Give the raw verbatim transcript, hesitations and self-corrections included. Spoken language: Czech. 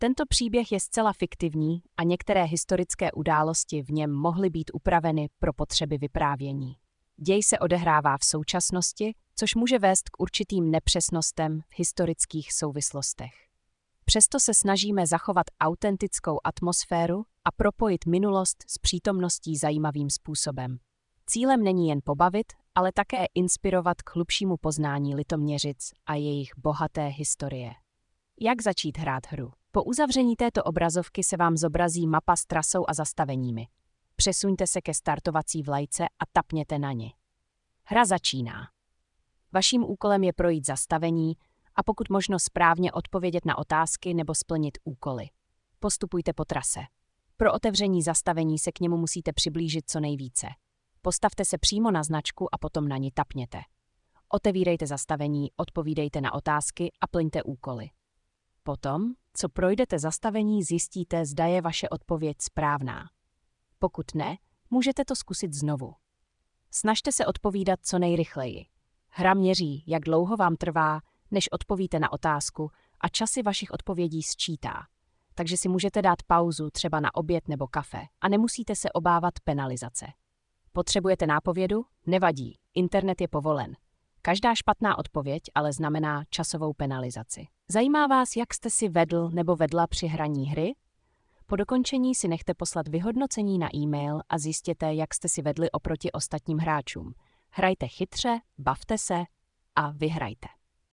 Tento příběh je zcela fiktivní a některé historické události v něm mohly být upraveny pro potřeby vyprávění. Děj se odehrává v současnosti, což může vést k určitým nepřesnostem v historických souvislostech. Přesto se snažíme zachovat autentickou atmosféru a propojit minulost s přítomností zajímavým způsobem. Cílem není jen pobavit, ale také inspirovat k hlubšímu poznání Litoměřic a jejich bohaté historie. Jak začít hrát hru? Po uzavření této obrazovky se vám zobrazí mapa s trasou a zastaveními. Přesuňte se ke startovací vlajce a tapněte na ni. Hra začíná. Vaším úkolem je projít zastavení a pokud možno správně odpovědět na otázky nebo splnit úkoly. Postupujte po trase. Pro otevření zastavení se k němu musíte přiblížit co nejvíce. Postavte se přímo na značku a potom na ni tapněte. Otevírejte zastavení, odpovídejte na otázky a plňte úkoly. Potom, co projdete zastavení, zjistíte, zda je vaše odpověď správná. Pokud ne, můžete to zkusit znovu. Snažte se odpovídat co nejrychleji. Hra měří, jak dlouho vám trvá, než odpovíte na otázku a časy vašich odpovědí sčítá. Takže si můžete dát pauzu třeba na oběd nebo kafe a nemusíte se obávat penalizace. Potřebujete nápovědu? Nevadí, internet je povolen. Každá špatná odpověď ale znamená časovou penalizaci. Zajímá vás, jak jste si vedl nebo vedla při hraní hry? Po dokončení si nechte poslat vyhodnocení na e-mail a zjistěte, jak jste si vedli oproti ostatním hráčům. Hrajte chytře, bavte se a vyhrajte.